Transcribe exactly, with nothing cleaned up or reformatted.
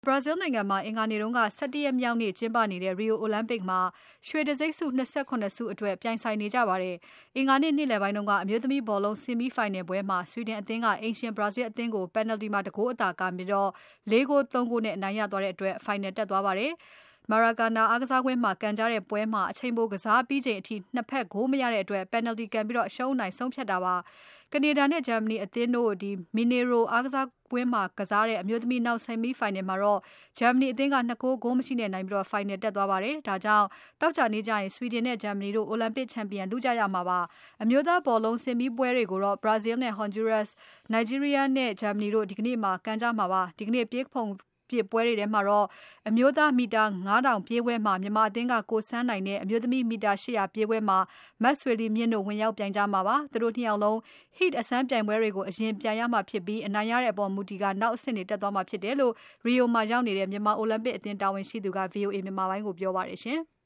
ဘရာဇီးနိုင်ငံမှာအင်္ဂါနေ့တုန်းက၁၁ရက်မြောက်နေ့ကျင်းပနေတဲ့ Rio Olympic မှာရွှေတံဆိပ်ဆု၂၇ဆုအတွက်ပြိုင်ဆိုင်နေကြပါတယ်။ အင်္ဂါနေ့နေ့လယ်ပိုင်းတုန်းကအမျိုးသမီးဘောလုံး ဆီမီးဖိုင်နယ်ပွဲမှာ Sweden အသင်းကအိမ်ရှင် Brazil အသင်းကို Penalty မှာတဂိုးအသာကန်ပြီး ၄ ဂိုး ၃ ဂိုးနဲ့အနိုင်ရသွားတဲ့အတွက် ဖိုင်နယ်တက်သွားပါတယ်။ Maracana အားကစားကွင်းမှာကန်ကြတဲ့ပွဲမှာအချိန်ပိုကစားပြီးချိန်အထိ ၂ ဖက်ဂိုးမရတဲ့အတွက် Penalty ကန်ပြီးအရှုံးအနိုင်ဆုံးဖြတ်တာပါ။ ကနေဒါနဲ့ ဂျာမနီအသင်းတို့ Mineiro အားကစားကွင်းမှာကစားတဲ့အမျိုးသမီးနောက်ဆီမီးဖိုင်နယ်မှာတော့ ဂျာမနီအသင်းက၂ ဂိုး ဂိုးမရှိနဲ့နိုင်ပြီးဖိုင်နယ်တက်သွားပါတယ်။ ဒါကြောင့်သောကြာနေ့ကျရင် Sweden နဲ့ ဂျာမနီတို့ Olympic ချန်ပီယံလုကြရမှာပါ။ အမျိုးသားဘောလုံးဆီမီးပွဲတွေကိုတော့ Brazil နဲ့ Honduras, Nigeria နဲ့ ဂျာမနီတို့ ဒီကနေ့ကန်ကြမှာပါ။ ဒီကနေ့ပြေးခုန်ပစ်ပွဲတွေထဲမှာတော့ အမျိုးသားမီတာ ၅ ထောင်ပြေးပွဲမှာ မြန်မာအသင်းကကိုစန်းနိုင်နဲ့ အမျိုးသမီးမီတာ ၈၀၀ ပြေးပွဲမှာ မဆွေလီမြင့်တို့ဝင်ရောက်ပြိုင်ကြမှာပါ။ သူတို့ ၂ ယောက်လုံး Heat အစမ်းပြိုင်ပွဲတွေကို အရင်ပြိုင်ရမှာဖြစ်ပြီး အနိုင်ရတဲ့အပေါ်မူတည်ပြီးနောက်အဆင့်တွေတက်သွားမှာဖြစ်တယ်လို့ Rio မှာရောက်နေတဲ့ မြန်မာ Olympic အသင်းတာဝန်ရှိသူက VOA မြန်မာပိုင်းကိုပြောပါတယ်။